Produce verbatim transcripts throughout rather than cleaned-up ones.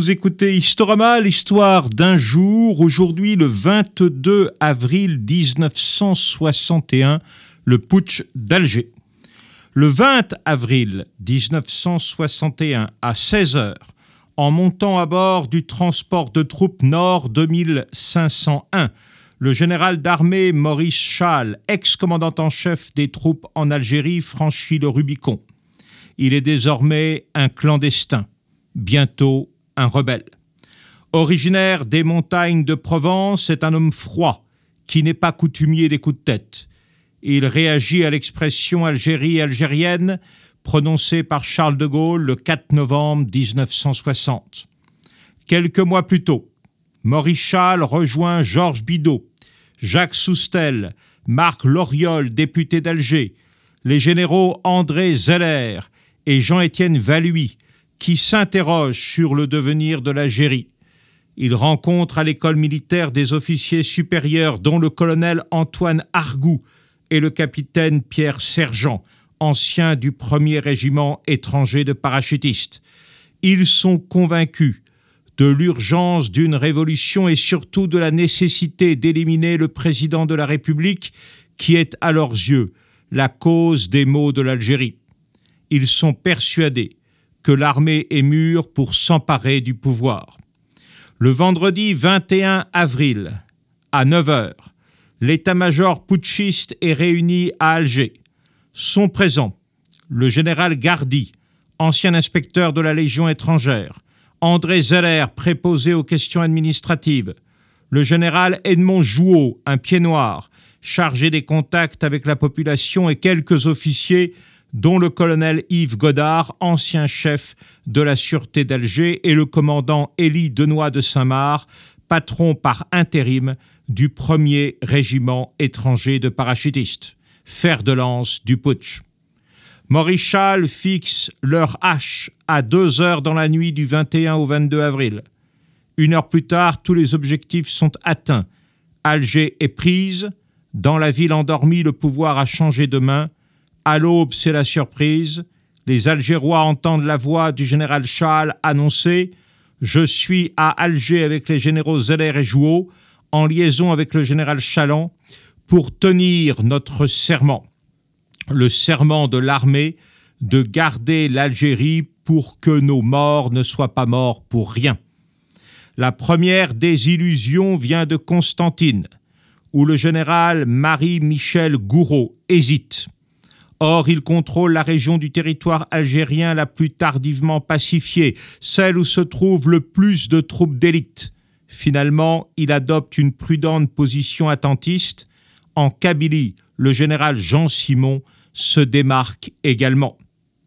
vous écoutez Historama, l'histoire d'un jour. Aujourd'hui, le vingt-deux avril mille neuf cent soixante et un, le putsch d'Alger. Le vingt avril mille neuf cent soixante et un, à seize heures, en montant à bord du transport de troupes Nord deux mille cinq cent un, le général d'armée Maurice Chaal, ex-commandant en chef des troupes en Algérie, franchit le Rubicon. Il est désormais un clandestin, bientôt un rebelle. Originaire des montagnes de Provence, c'est un homme froid qui n'est pas coutumier des coups de tête. Il réagit à l'expression Algérie algérienne prononcée par Charles de Gaulle le quatre novembre mille neuf cent soixante. Quelques mois plus tôt, Maurice Chaal rejoint Georges Bidault, Jacques Soustelle, Marc Loriol, député d'Alger, les généraux André Zeller et Jean-Étienne Valluy, qui s'interrogent sur le devenir de l'Algérie. Il rencontre à l'école militaire des officiers supérieurs, dont le colonel Antoine Argout et le capitaine Pierre Sergent, anciens du premier régiment étranger de parachutistes. Ils sont convaincus de l'urgence d'une révolution et surtout de la nécessité d'éliminer le président de la République, qui est à leurs yeux la cause des maux de l'Algérie. Ils sont persuadés que l'armée est mûre pour s'emparer du pouvoir. Le vendredi vingt et un avril, à neuf heures, l'état-major putschiste est réuni à Alger. Sont présents le général Gardy, ancien inspecteur de la Légion étrangère, André Zeller, préposé aux questions administratives, le général Edmond Jouot, un pied noir, chargé des contacts avec la population, et quelques officiers, dont le colonel Yves Godard, ancien chef de la sûreté d'Alger, et le commandant Élie Denoy de Saint-Marc, patron par intérim du premier régiment étranger de parachutistes, fer de lance du putsch. Maurice Chaal fixe l'heure H à deux heures dans la nuit du vingt et un au vingt-deux avril. Une heure plus tard, tous les objectifs sont atteints. Alger est prise. Dans la ville endormie, le pouvoir a changé de main. À l'aube, c'est la surprise. Les Algérois entendent la voix du général Chaal annoncer « Je suis à Alger avec les généraux Zeller et Jouot, en liaison avec le général Chaland, pour tenir notre serment, le serment de l'armée de garder l'Algérie pour que nos morts ne soient pas morts pour rien. » La première désillusion vient de Constantine, où le général Marie-Michel Gouraud hésite. Or, il contrôle la région du territoire algérien la plus tardivement pacifiée, celle où se trouve le plus de troupes d'élite. Finalement, il adopte une prudente position attentiste. En Kabylie, le général Jean Simon se démarque également.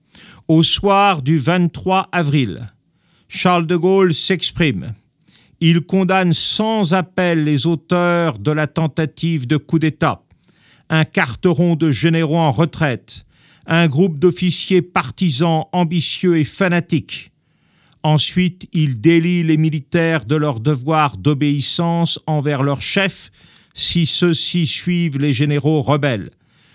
Au soir du vingt-trois avril, Charles de Gaulle s'exprime. Il condamne sans appel les auteurs de la tentative de coup d'État. Un carteron de généraux en retraite, un groupe d'officiers partisans ambitieux et fanatiques. Ensuite, il délie les militaires de leur devoir d'obéissance envers leur chef si ceux-ci suivent les généraux rebelles.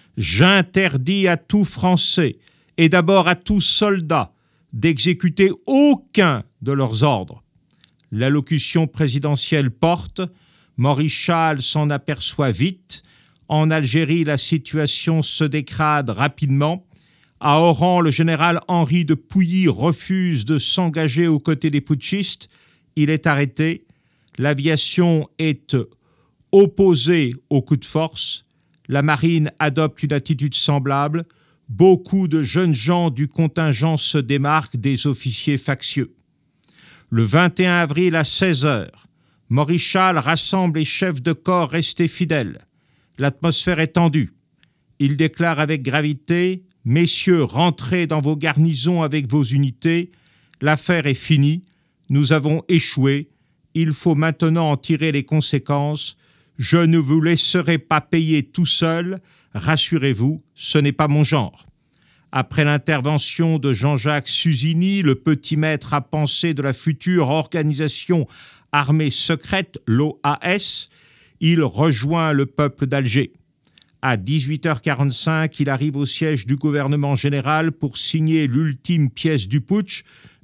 J'interdis à tout Français et d'abord à tout soldat d'exécuter aucun de leurs ordres. L'allocution présidentielle porte, Maurice Chaal s'en aperçoit vite. En Algérie, la situation se dégrade rapidement. À Oran, le général Henri de Pouilly refuse de s'engager aux côtés des putschistes. Il est arrêté. L'aviation est opposée au coup de force. La marine adopte une attitude semblable. Beaucoup de jeunes gens du contingent se démarquent des officiers factieux. Le vingt et un avril à seize heures, Maurice Chaal rassemble les chefs de corps restés fidèles. L'atmosphère est tendue. Il déclare avec gravité « Messieurs, rentrez dans vos garnisons avec vos unités. L'affaire est finie. Nous avons échoué. Il faut maintenant en tirer les conséquences. Je ne vous laisserai pas payer tout seul. Rassurez-vous, ce n'est pas mon genre. » Après l'intervention de Jean-Jacques Suzini, le petit maître à penser de la future organisation armée secrète, l'O A S, il rejoint le peuple d'Alger. À dix-huit heures quarante-cinq, il arrive au siège du gouvernement général pour signer l'ultime pièce du putsch,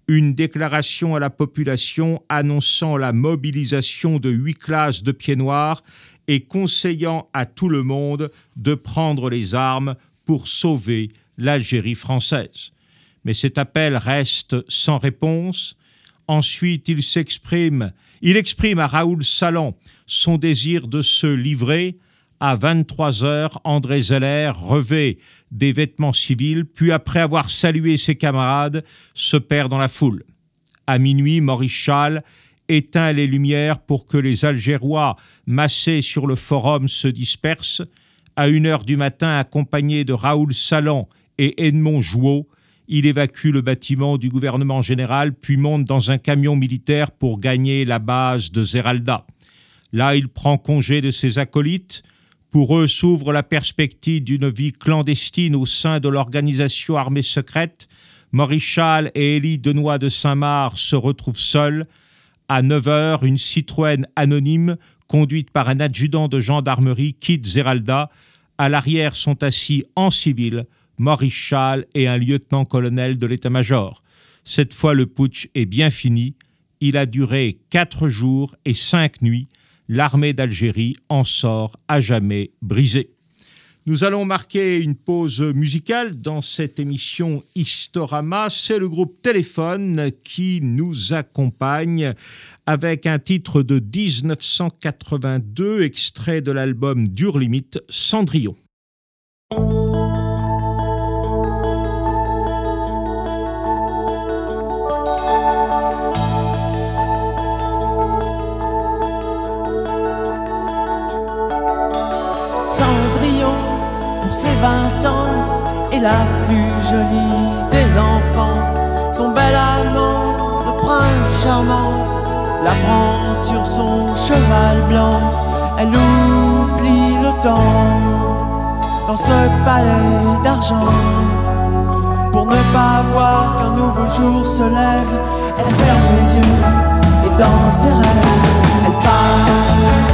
une déclaration à la population annonçant la mobilisation de huit classes de pieds noirs et conseillant à tout le monde de prendre les armes pour sauver l'Algérie française. Mais cet appel reste sans réponse. Ensuite, il s'exprime, il exprime à Raoul Salan son désir de se livrer. À vingt-trois heures, André Zeller revêt des vêtements civils, puis après avoir salué ses camarades, se perd dans la foule. À minuit, Maurice Schall éteint les lumières pour que les Algérois massés sur le forum se dispersent. À une heure du matin, accompagné de Raoul Salan et Edmond Jouot, il évacue le bâtiment du gouvernement général, puis monte dans un camion militaire pour gagner la base de Zeralda. Là, il prend congé de ses acolytes. Pour eux s'ouvre la perspective d'une vie clandestine au sein de l'organisation armée secrète. Maurice Schall et Élie Denoy de Saint-Marc se retrouvent seuls. À neuf heures, une Citroën anonyme, conduite par un adjudant de gendarmerie, quitte Zeralda. À l'arrière sont assis en civil Maurice Schall et un lieutenant-colonel de l'état-major. Cette fois, le putsch est bien fini. Il a duré quatre jours et cinq nuits. L'armée d'Algérie en sort à jamais brisée. Nous allons marquer une pause musicale dans cette émission Historama. C'est le groupe Téléphone qui nous accompagne avec un titre de dix-neuf cent quatre-vingt-deux, extrait de l'album Dure Limite, Cendrillon. Pour ses vingt ans, est la plus jolie des enfants. Son bel amant, le prince charmant, la prend sur son cheval blanc. Elle oublie le temps dans ce palais d'argent. Pour ne pas voir qu'un nouveau jour se lève, elle ferme les yeux et dans ses rêves, elle part.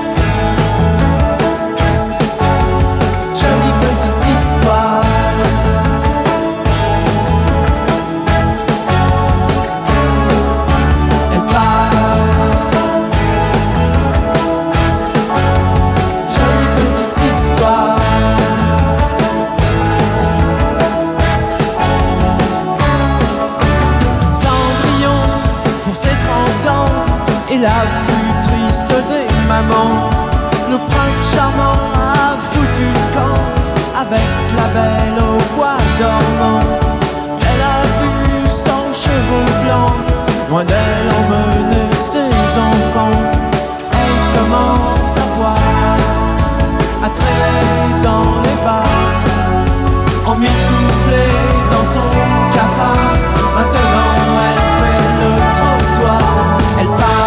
La plus triste des mamans, le prince charmant a foutu le camp avec la belle au bois dormant. Elle a vu son cheveu blanc, loin d'elle emmener ses enfants. Elle commence à boire, à traîner dans les bars, emmitouflée dans son cafard. Maintenant elle fait le trottoir, elle part.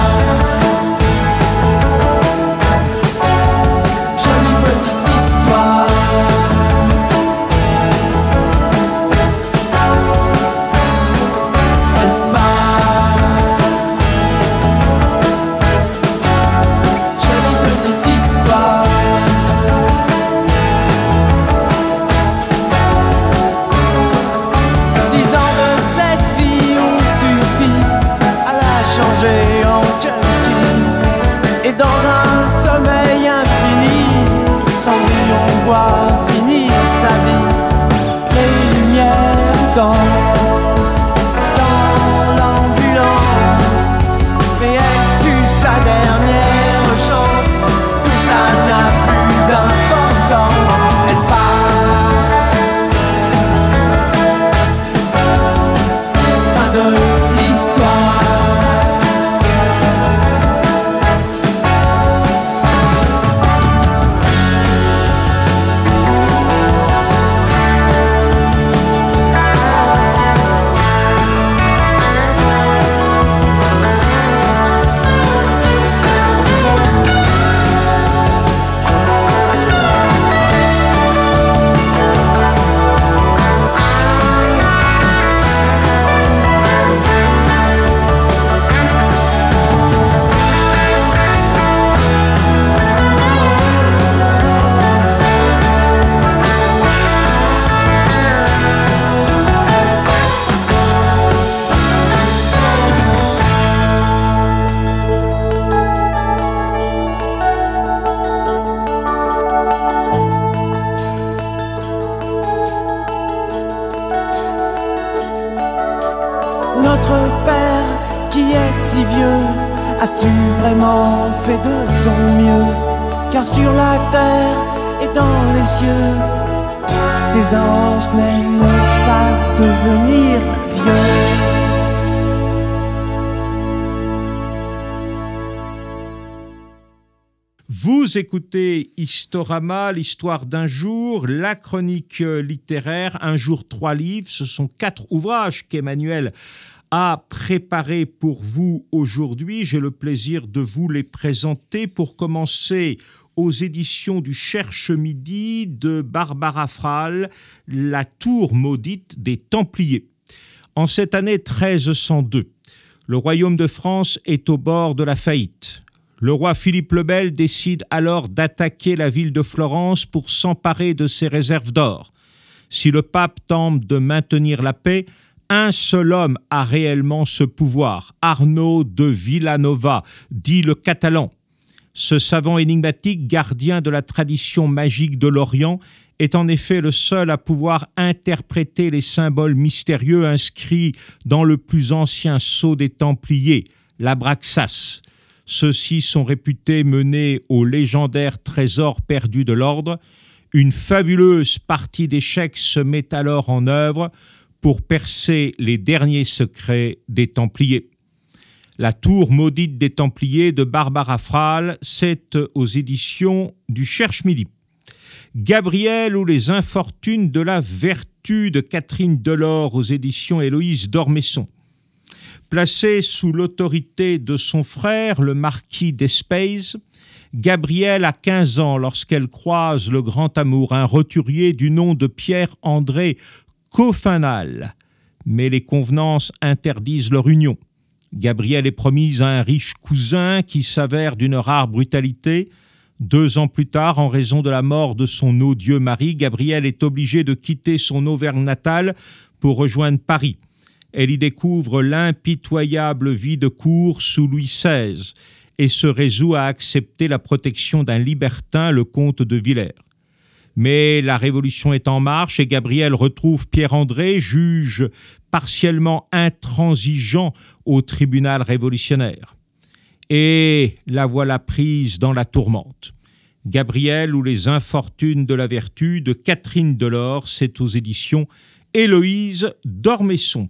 Cendrillon voit finir sa vie. Les lumières dansent dans l'ambulance, mais elle tue sa dernière chance. Tout ça n'a plus d'importance. Elle part. Fin de l'histoire. As-tu vraiment fait de ton mieux? Car sur la terre et dans les cieux, tes anges n'aiment pas devenir vieux. Vous écoutez Historama, l'histoire d'un jour, la chronique littéraire, un jour, trois livres. Ce sont quatre ouvrages qu'Emmanuel a préparés pour vous aujourd'hui. J'ai le plaisir de vous les présenter. Pour commencer, aux éditions du Cherche-Midi de Barbara Frale, La tour maudite des Templiers. En cette année treize cent deux, le royaume de France est au bord de la faillite. Le roi Philippe le Bel décide alors d'attaquer la ville de Florence pour s'emparer de ses réserves d'or. Si le pape tente de maintenir la paix, un seul homme a réellement ce pouvoir, Arnaud de Villanova, dit le Catalan. Ce savant énigmatique, gardien de la tradition magique de l'Orient, est en effet le seul à pouvoir interpréter les symboles mystérieux inscrits dans le plus ancien sceau des Templiers, l'Abraxas. Ceux-ci sont réputés mener au légendaire trésor perdu de l'ordre. Une fabuleuse partie d'échecs se met alors en œuvre pour percer les derniers secrets des Templiers. La tour maudite des Templiers de Barbara Frale, c'est aux éditions du Cherche-Midi. Gabriel ou les infortunes de la vertu de Catherine Delord aux éditions Héloïse d'Ormesson. Placée sous l'autorité de son frère, le marquis d'Espèze, Gabrielle a quinze ans lorsqu'elle croise le grand amour, un roturier du nom de Pierre-André Coffinhal. Mais les convenances interdisent leur union. Gabrielle est promise à un riche cousin qui s'avère d'une rare brutalité. Deux ans plus tard, en raison de la mort de son odieux mari, Gabrielle est obligée de quitter son Auvergne natale pour rejoindre Paris. Elle y découvre l'impitoyable vie de cour sous Louis seize et se résout à accepter la protection d'un libertin, le comte de Villers. Mais la Révolution est en marche et Gabrielle retrouve Pierre-André, juge partiellement intransigeant au tribunal révolutionnaire. Et la voilà prise dans la tourmente. Gabrielle ou les infortunes de la vertu de Catherine Delord, c'est aux éditions Héloïse d'Ormesson.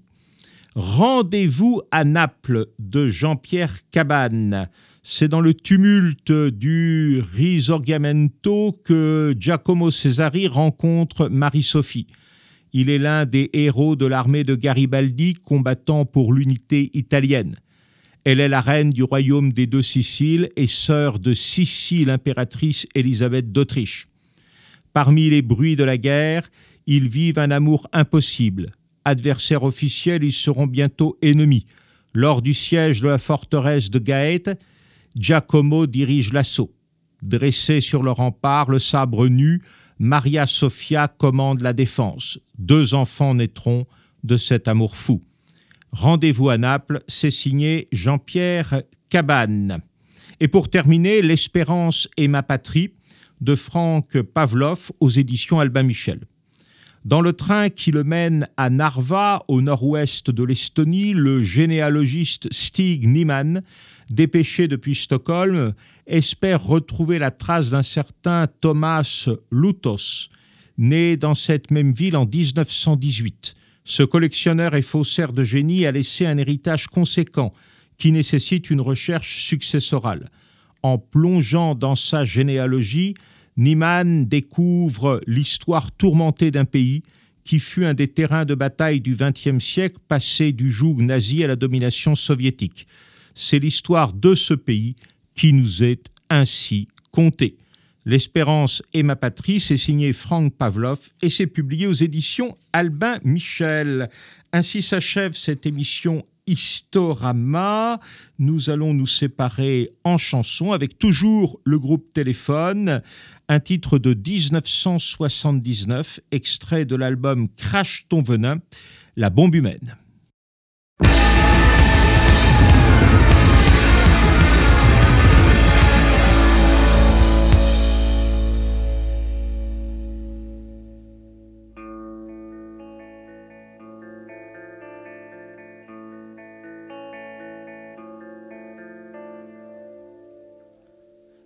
Rendez-vous à Naples de Jean-Pierre Cabane. C'est dans le tumulte du Risorgimento que Giacomo Cesari rencontre Marie-Sophie. Il est l'un des héros de l'armée de Garibaldi combattant pour l'unité italienne. Elle est la reine du royaume des deux Siciles et sœur de Sissi, l'impératrice Élisabeth d'Autriche. Parmi les bruits de la guerre, ils vivent un amour impossible. Adversaires officiels, ils seront bientôt ennemis. Lors du siège de la forteresse de Gaète, Giacomo dirige l'assaut. Dressée sur le rempart, le sabre nu, Maria Sofia commande la défense. Deux enfants naîtront de cet amour fou. Rendez-vous à Naples, c'est signé Jean-Pierre Cabane. Et pour terminer, L'Espérance et ma patrie de Franck Pavlov aux éditions Albin Michel. Dans le train qui le mène à Narva, au nord-ouest de l'Estonie, le généalogiste Stig Niemann, dépêché depuis Stockholm, espère retrouver la trace d'un certain Thomas Lutos, né dans cette même ville en dix-neuf cent dix-huit. Ce collectionneur et faussaire de génie a laissé un héritage conséquent qui nécessite une recherche successorale. En plongeant dans sa généalogie, Niemann découvre l'histoire tourmentée d'un pays qui fut un des terrains de bataille du vingtième siècle, passé du joug nazi à la domination soviétique. C'est l'histoire de ce pays qui nous est ainsi contée. L'Espérance et ma patrie, c'est signé Franck Pavlov et c'est publié aux éditions Albin Michel. Ainsi s'achève cette émission Historama. Nous allons nous séparer en chansons avec toujours le groupe Téléphone, un titre de dix-neuf cent soixante-dix-neuf, extrait de l'album Crache ton venin, La bombe humaine.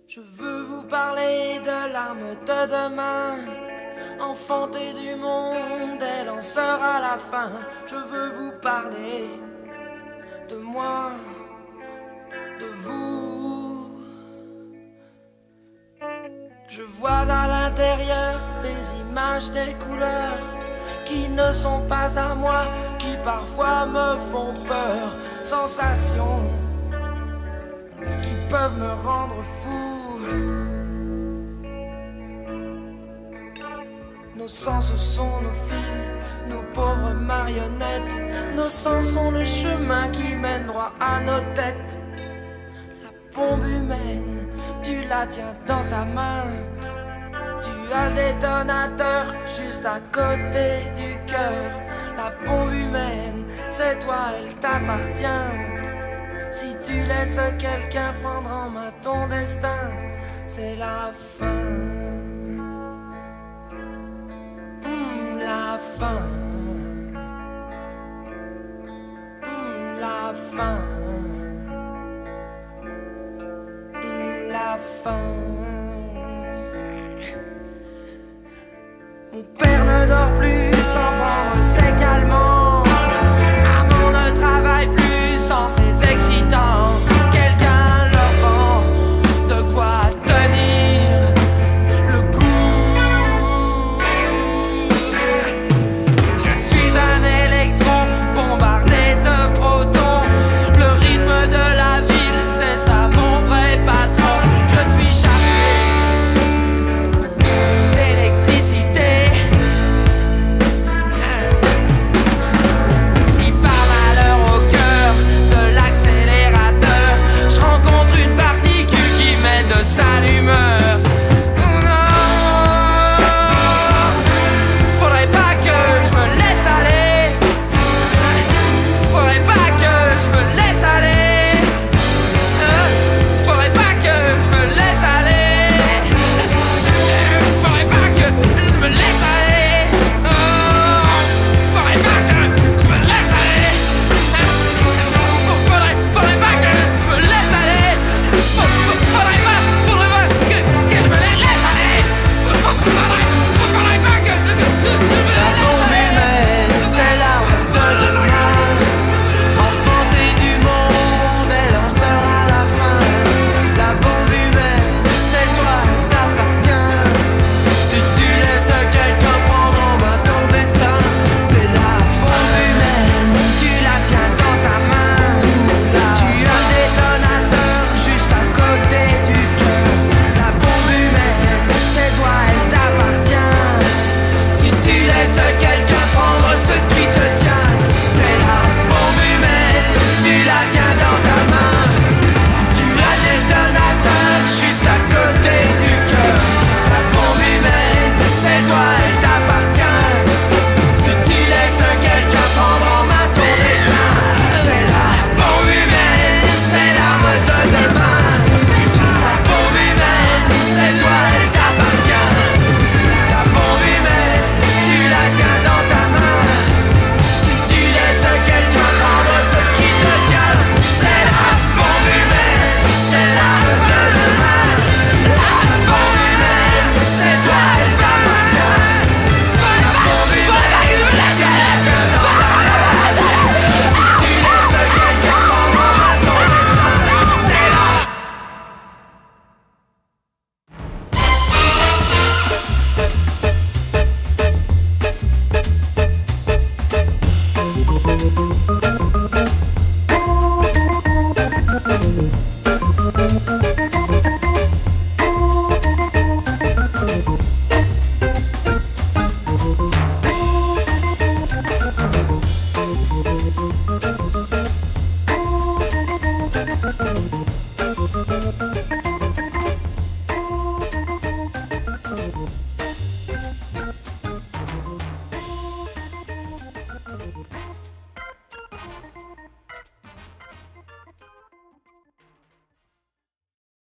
Je veux vous parler de l'arme de demain, enfantée du monde, elle en sera la fin. Je veux vous parler de moi, de vous. Je vois à l'intérieur des images, des couleurs qui ne sont pas à moi, qui parfois me font peur. Sensations qui peuvent me rendre fou. Nos sens sont nos fils, nos pauvres marionnettes. Nos sens sont le chemin qui mène droit à nos têtes. La bombe humaine, tu la tiens dans ta main. Tu as le détonateur juste à côté du cœur. La bombe humaine, c'est toi, elle t'appartient. Si tu laisses quelqu'un prendre en main ton destin, c'est la fin. Mmh, la fin. Mmh, la fin. Mmh, la fin. Mon père ne dort plus sans prendre ses calmants. Maman ne travaille plus sans ses excitants. Quelqu'un leur vend de quoi tenir le coup. Je suis un électron bombardé de protons. Le rythme de la ville, c'est ça mon vrai patron. Je suis chargé d'électricité. Sale humeur. Oh non, faudrait pas que je me laisse aller. Faudrait pas que je me laisse aller. Faudrait pas que je me laisse aller. Faudrait pas que je me laisse aller. Faudrait pas que je me laisse aller. Faudrait, faudrait pas que je me laisse aller. Faudrait pas. Thank you.